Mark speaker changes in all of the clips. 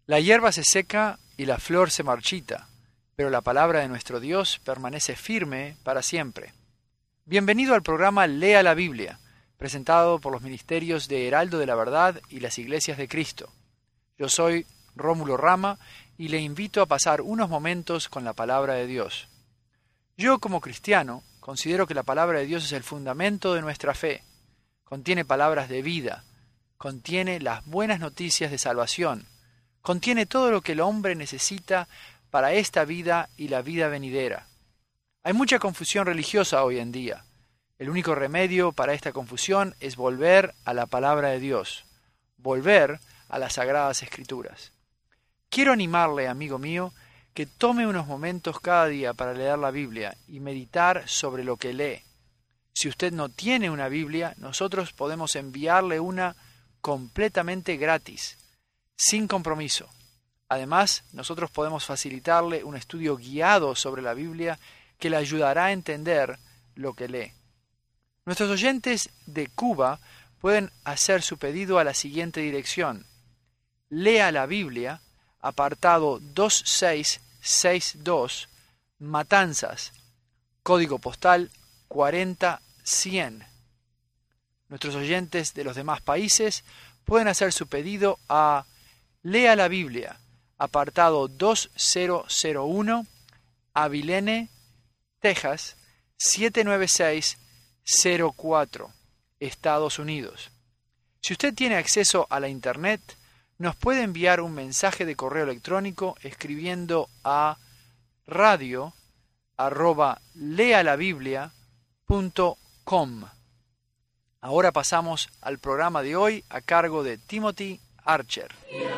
Speaker 1: La hierba se seca y la flor se marchita, pero la palabra de nuestro Dios permanece firme para siempre. Bienvenido al programa Lea la Biblia, presentado por los ministerios de Heraldo de la Verdad y las Iglesias de Cristo. Yo soy Rómulo Rama y le invito a pasar unos momentos con la palabra de Dios. Yo, como cristiano, considero que la palabra de Dios es el fundamento de nuestra fe. Contiene palabras de vida, contiene las buenas noticias de salvación, contiene todo lo que el hombre necesita para esta vida y la vida venidera. Hay mucha confusión religiosa hoy en día. El único remedio para esta confusión es volver a la palabra de Dios, volver a las Sagradas Escrituras. Quiero animarle, amigo mío, que tome unos momentos cada día para leer la Biblia y meditar sobre lo que lee. Si usted no tiene una Biblia, nosotros podemos enviarle una completamente gratis, sin compromiso. Además, nosotros podemos facilitarle un estudio guiado sobre la Biblia que le ayudará a entender lo que lee. Nuestros oyentes de Cuba pueden hacer su pedido a la siguiente dirección: Lea la Biblia, apartado 2662, Matanzas, código postal 40100. Nuestros oyentes de los demás países pueden hacer su pedido a Lea la Biblia, apartado 2001, Abilene, Texas, 79604, Estados Unidos. Si usted tiene acceso a la Internet, nos puede enviar un mensaje de correo electrónico escribiendo a radio@lealabiblia.com. Ahora pasamos al programa de hoy a cargo de Timothy Archer.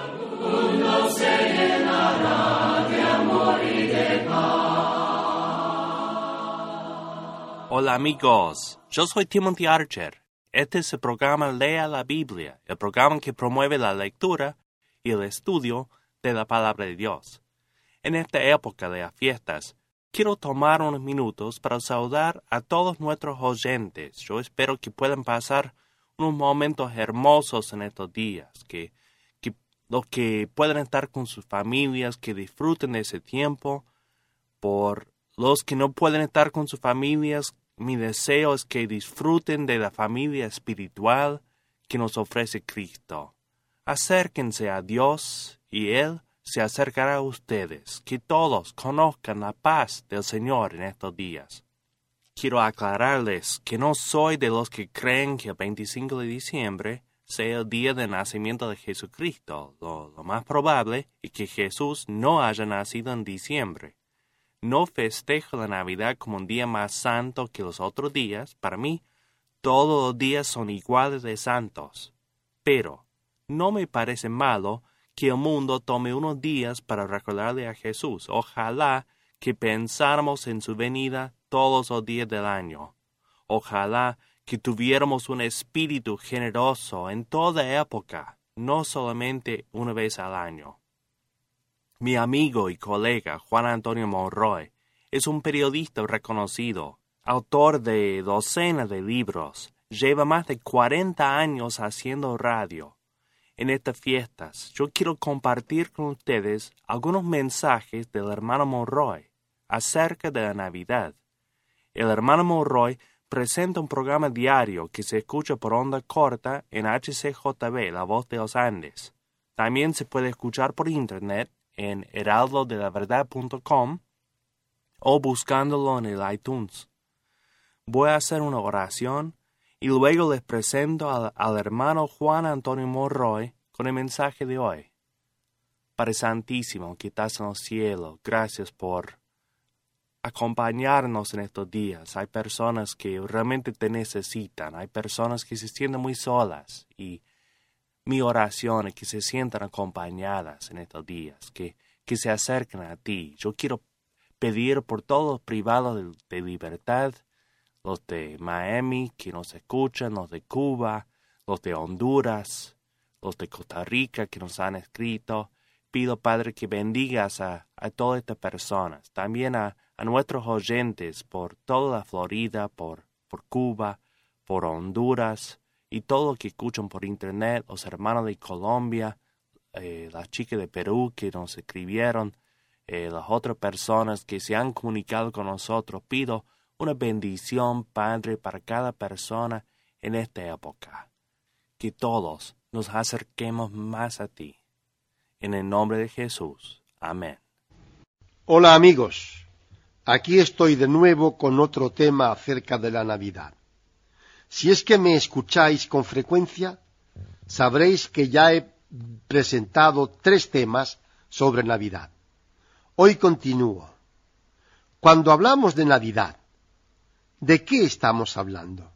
Speaker 2: Hola amigos, yo soy Timothy Archer. Este es el programa Lea la Biblia, el programa que promueve la lectura y el estudio de la palabra de Dios. En esta época de las fiestas, quiero tomar unos minutos para saludar a todos nuestros oyentes. Yo espero que puedan pasar unos momentos hermosos en estos días, que los que puedan estar con sus familias, que disfruten de ese tiempo. Por los que no pueden estar con sus familias, mi deseo es que disfruten de la familia espiritual que nos ofrece Cristo. Acérquense a Dios y Él se acercará a ustedes. Que todos conozcan la paz del Señor en estos días. Quiero aclararles que no soy de los que creen que el 25 de diciembre sea el día del nacimiento de Jesucristo. Lo más probable es que Jesús no haya nacido en diciembre. No festejo la Navidad como un día más santo que los otros días. Para mí, todos los días son iguales de santos. Pero no me parece malo que el mundo tome unos días para recordarle a Jesús. Ojalá que pensáramos en su venida todos los días del año. Ojalá que tuviéramos un espíritu generoso en toda época, no solamente una vez al año. Mi amigo y colega Juan Antonio Monroy es un periodista reconocido, autor de docenas de libros, lleva más de 40 años haciendo radio. En estas fiestas, yo quiero compartir con ustedes algunos mensajes del hermano Monroy acerca de la Navidad. El hermano Monroy presenta un programa diario que se escucha por onda corta en HCJB, La Voz de los Andes. También se puede escuchar por internet en heraldodelaverdad.com o buscándolo en el iTunes. Voy a hacer una oración y luego les presento al hermano Juan Antonio Monroy con el mensaje de hoy. Padre Santísimo, que estás en el cielo, gracias por acompañarnos en estos días. Hay personas que realmente te necesitan, hay personas que se sienten muy solas y mi oración es que se sientan acompañadas en estos días, que se acerquen a ti. Yo quiero pedir por todos los privados de libertad, los de Miami que nos escuchan, los de Cuba, los de Honduras, los de Costa Rica que nos han escrito. Pido, Padre, que bendigas a todas estas personas, también a nuestros oyentes por toda la Florida, por Cuba, por Honduras y todo lo que escuchan por internet, los hermanos de Colombia, la chica de Perú que nos escribieron, las otras personas que se han comunicado con nosotros. Pido una bendición, Padre, para cada persona en esta época. Que todos nos acerquemos más a ti. En el nombre de Jesús. Amén.
Speaker 3: Hola amigos, aquí estoy de nuevo con otro tema acerca de la Navidad. Si es que me escucháis con frecuencia, sabréis que ya he presentado 3 temas sobre Navidad. Hoy continúo. Cuando hablamos de Navidad, ¿de qué estamos hablando?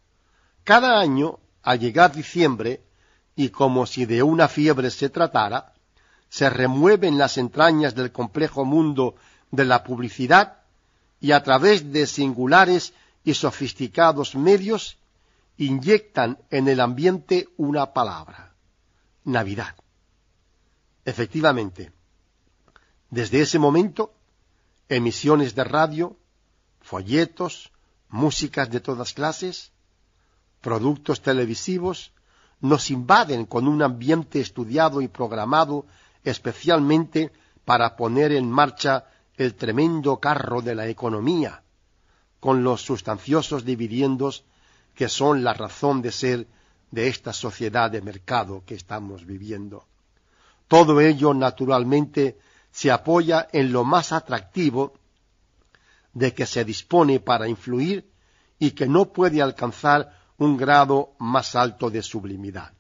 Speaker 3: Cada año, al llegar diciembre, y como si de una fiebre se tratara, se remueven las entrañas del complejo mundo de la publicidad y a través de singulares y sofisticados medios inyectan en el ambiente una palabra: Navidad. Efectivamente, desde ese momento, emisiones de radio, folletos, músicas de todas clases, productos televisivos, nos invaden con un ambiente estudiado y programado especialmente para poner en marcha el tremendo carro de la economía, con los sustanciosos dividendos que son la razón de ser de esta sociedad de mercado que estamos viviendo. Todo ello, naturalmente, se apoya en lo más atractivo de que se dispone para influir y que no puede alcanzar un grado más alto de sublimidad.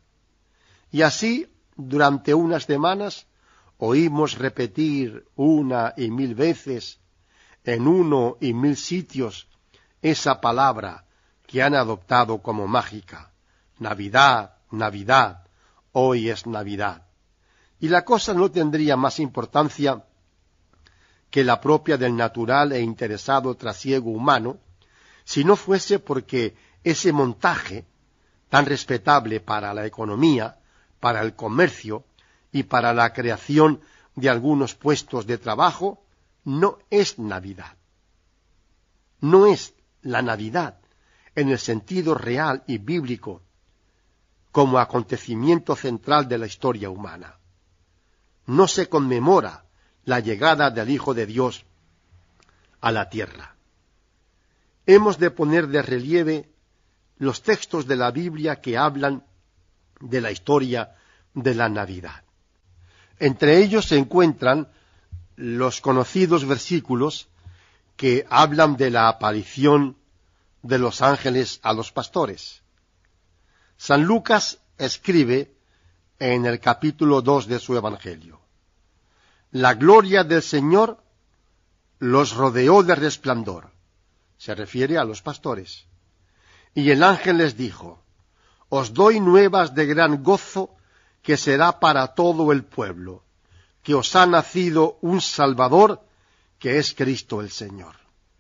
Speaker 3: Y así, durante unas semanas, oímos repetir 1 y 1000 veces, en 1 y 1000 sitios, esa palabra que han adoptado como mágica: Navidad, Navidad, hoy es Navidad. Y la cosa no tendría más importancia que la propia del natural e interesado trasiego humano, si no fuese porque ese montaje, tan respetable para la economía, para el comercio y para la creación de algunos puestos de trabajo, no es Navidad. No es la Navidad en el sentido real y bíblico como acontecimiento central de la historia humana. No se conmemora la llegada del Hijo de Dios a la tierra. Hemos de poner de relieve los textos de la Biblia que hablan de la historia de la Navidad. Entre ellos se encuentran los conocidos versículos que hablan de la aparición de los ángeles a los pastores. San Lucas escribe en el capítulo 2 de su Evangelio: la gloria del Señor los rodeó de resplandor. Se refiere a los pastores. Y el ángel les dijo: os doy nuevas de gran gozo, que será para todo el pueblo, que os ha nacido un Salvador, que es Cristo el Señor.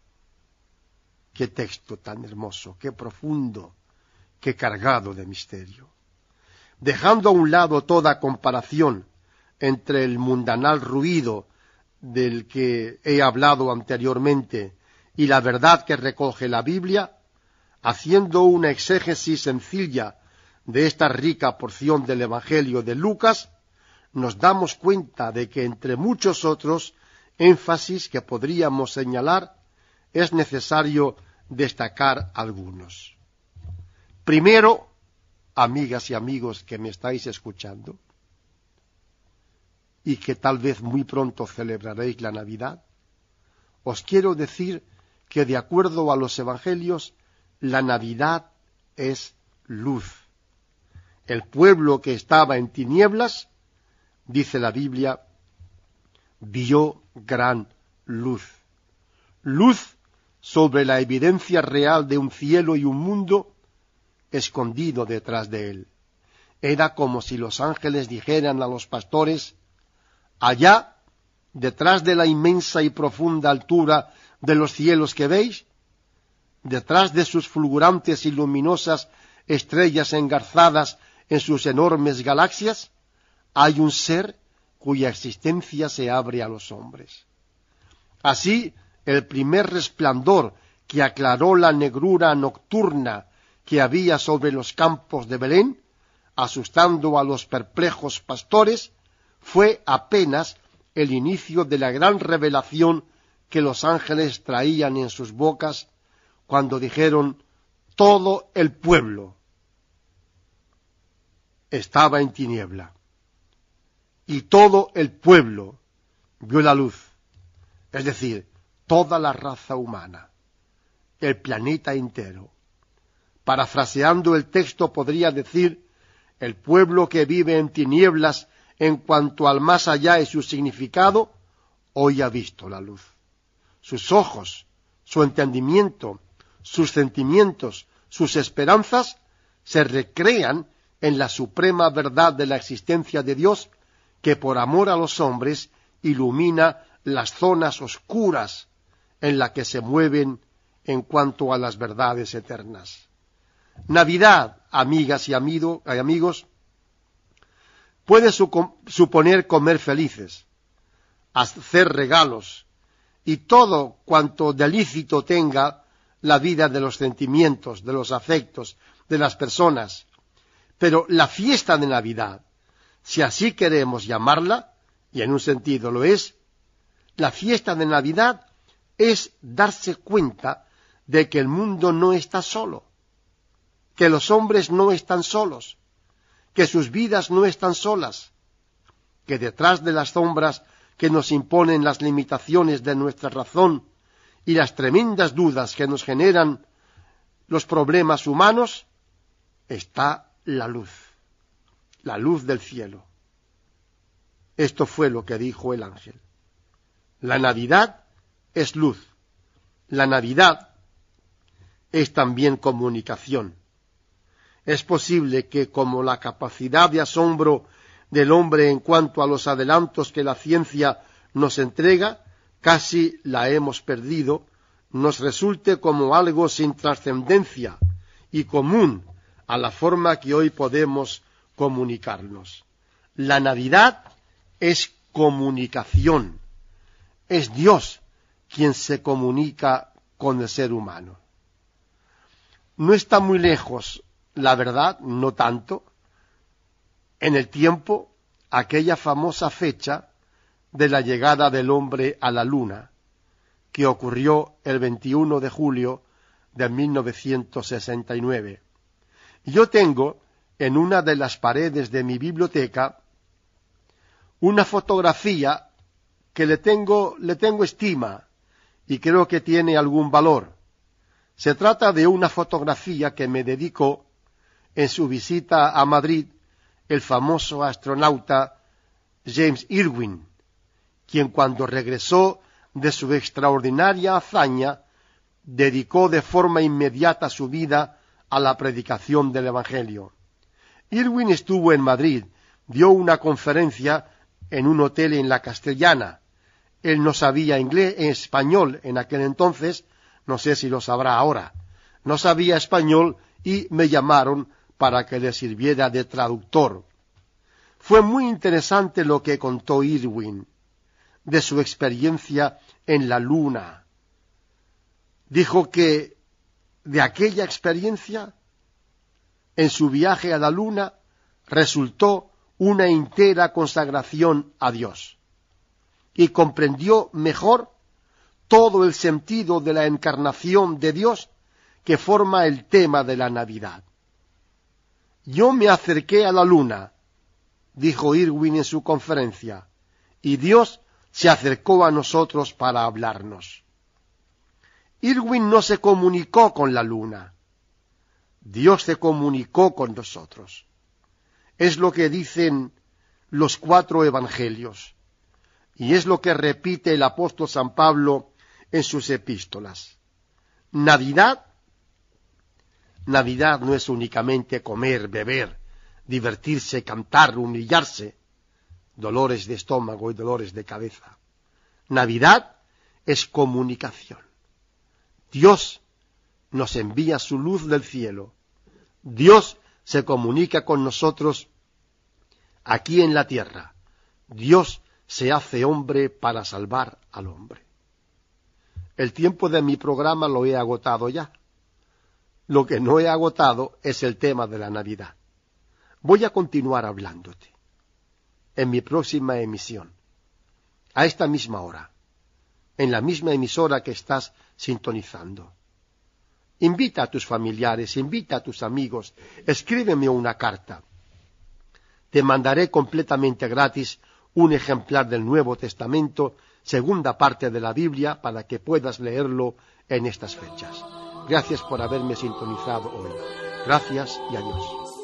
Speaker 3: Qué texto tan hermoso, qué profundo, qué cargado de misterio. Dejando a un lado toda comparación entre el mundanal ruido del que he hablado anteriormente y la verdad que recoge la Biblia, haciendo una exégesis sencilla de esta rica porción del Evangelio de Lucas, nos damos cuenta de que entre muchos otros énfasis que podríamos señalar, es necesario destacar algunos. Primero, amigas y amigos que me estáis escuchando, y que tal vez muy pronto celebraréis la Navidad, os quiero decir que de acuerdo a los Evangelios, la Navidad es luz. El pueblo que estaba en tinieblas, dice la Biblia, vio gran luz. Luz sobre la evidencia real de un cielo y un mundo escondido detrás de él. Era como si los ángeles dijeran a los pastores: allá, detrás de la inmensa y profunda altura de los cielos que veis, detrás de sus fulgurantes y luminosas estrellas engarzadas en sus enormes galaxias, hay un ser cuya existencia se abre a los hombres. Así, el primer resplandor que aclaró la negrura nocturna que había sobre los campos de Belén, asustando a los perplejos pastores, fue apenas el inicio de la gran revelación que los ángeles traían en sus bocas cuando dijeron: todo el pueblo estaba en tiniebla, y todo el pueblo vio la luz, es decir, toda la raza humana, el planeta entero. Parafraseando el texto podría decir: el pueblo que vive en tinieblas en cuanto al más allá y su significado, hoy ha visto la luz. Sus ojos, su entendimiento, sus sentimientos, sus esperanzas se recrean en la suprema verdad de la existencia de Dios, que por amor a los hombres ilumina las zonas oscuras en las que se mueven en cuanto a las verdades eternas. Navidad, amigas y amigos, puede suponer comer felices, hacer regalos y todo cuanto de lícito tenga la vida de los sentimientos, de los afectos, de las personas. Pero la fiesta de Navidad, si así queremos llamarla, y en un sentido lo es, la fiesta de Navidad es darse cuenta de que el mundo no está solo, que los hombres no están solos, que sus vidas no están solas, que detrás de las sombras que nos imponen las limitaciones de nuestra razón y las tremendas dudas que nos generan los problemas humanos, está la luz del cielo. Esto fue lo que dijo el ángel. La Navidad es luz. La Navidad es también comunicación. Es posible que, como la capacidad de asombro del hombre en cuanto a los adelantos que la ciencia nos entrega, casi la hemos perdido, nos resulte como algo sin trascendencia y común a la forma que hoy podemos comunicarnos. La Navidad es comunicación. Es Dios quien se comunica con el ser humano. No está muy lejos, la verdad, no tanto, en el tiempo, aquella famosa fecha de la llegada del hombre a la luna, que ocurrió el 21 de julio de 1969. Yo tengo en una de las paredes de mi biblioteca una fotografía que le tengo estima y creo que tiene algún valor. Se trata de una fotografía que me dedicó en su visita a Madrid el famoso astronauta James Irwin, quien cuando regresó de su extraordinaria hazaña dedicó de forma inmediata su vida a la predicación del Evangelio. Irwin estuvo en Madrid, dio una conferencia en un hotel en la Castellana. Él no sabía español en aquel entonces, no sé si lo sabrá ahora. No sabía español y me llamaron para que le sirviera de traductor. Fue muy interesante lo que contó Irwin de su experiencia en la luna. Dijo que de aquella experiencia, en su viaje a la luna, resultó una entera consagración a Dios y comprendió mejor todo el sentido de la encarnación de Dios que forma el tema de la Navidad. Yo me acerqué a la luna, dijo Irwin en su conferencia, y Dios se acercó a nosotros para hablarnos. Irwin no se comunicó con la luna, Dios se comunicó con nosotros. Es lo que dicen los 4 evangelios, y es lo que repite el apóstol San Pablo en sus epístolas. Navidad no es únicamente comer, beber, divertirse, cantar, humillarse, dolores de estómago y dolores de cabeza. Navidad es comunicación. Dios nos envía su luz del cielo. Dios se comunica con nosotros aquí en la tierra. Dios se hace hombre para salvar al hombre. El tiempo de mi programa lo he agotado ya. Lo que no he agotado es el tema de la Navidad. Voy a continuar hablándote. en mi próxima emisión, a esta misma hora, en la misma emisora que estás sintonizando. Invita a tus familiares, invita a tus amigos, escríbeme una carta. Te mandaré completamente gratis un ejemplar del Nuevo Testamento, segunda parte de la Biblia, para que puedas leerlo en estas fechas. Gracias por haberme sintonizado hoy. Gracias y adiós.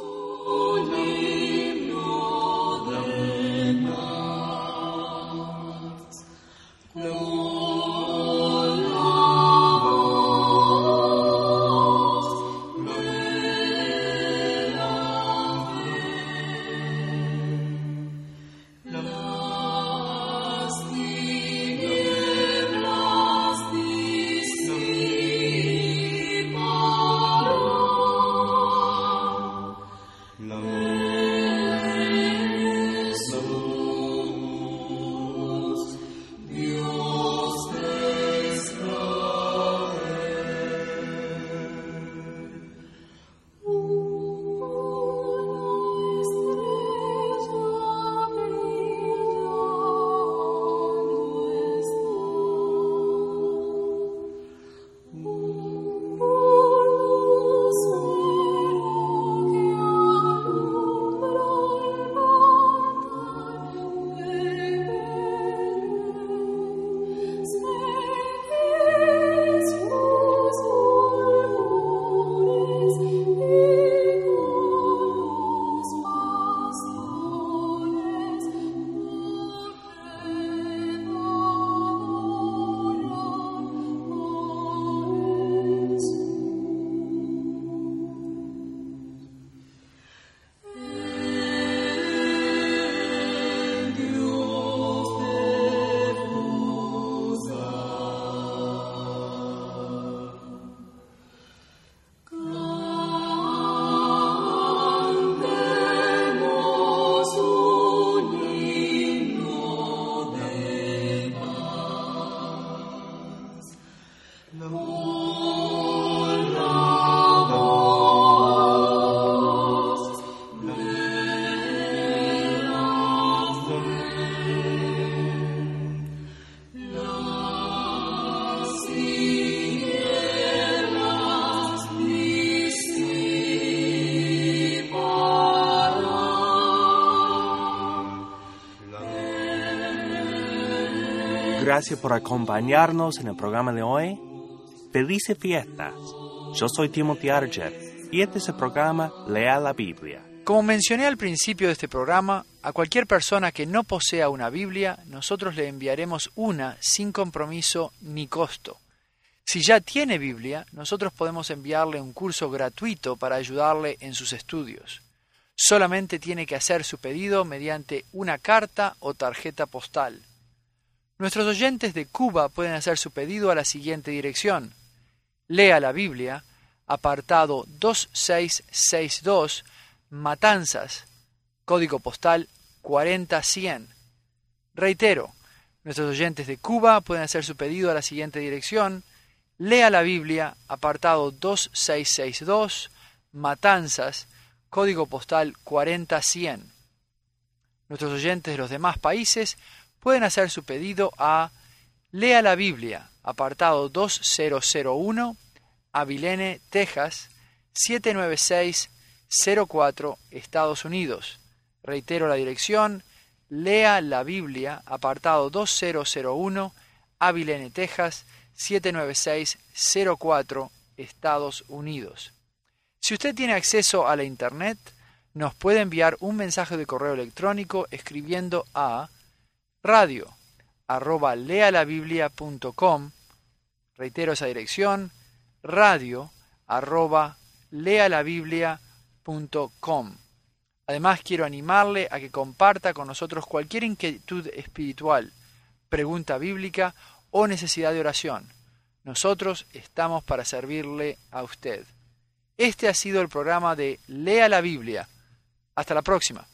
Speaker 2: Gracias por acompañarnos en el programa de hoy. Felices fiestas. Yo soy Timothy Archer y este es el programa Lea la Biblia.
Speaker 1: Como mencioné al principio de este programa, a cualquier persona que no posea una Biblia, nosotros le enviaremos una sin compromiso ni costo. Si ya tiene Biblia, nosotros podemos enviarle un curso gratuito para ayudarle en sus estudios. Solamente tiene que hacer su pedido mediante una carta o tarjeta postal. Nuestros oyentes de Cuba pueden hacer su pedido a la siguiente dirección: Lea la Biblia, apartado 2662, Matanzas, código postal 40100. Reitero, nuestros oyentes de Cuba pueden hacer su pedido a la siguiente dirección: Lea la Biblia, apartado 2662, Matanzas, código postal 40100. Nuestros oyentes de los demás países pueden hacer su pedido a Lea la Biblia, apartado 2001, Abilene, Texas, 79604, Estados Unidos. Reitero la dirección: Lea la Biblia, apartado 2001, Abilene, Texas, 79604, Estados Unidos. Si usted tiene acceso a la Internet, nos puede enviar un mensaje de correo electrónico escribiendo a radio@lealabiblia.com. Reitero esa dirección: radio@lealabiblia.com. Además, quiero animarle a que comparta con nosotros cualquier inquietud espiritual, pregunta bíblica o necesidad de oración. Nosotros estamos para servirle a usted. Este ha sido el programa de Lea la Biblia. Hasta la próxima.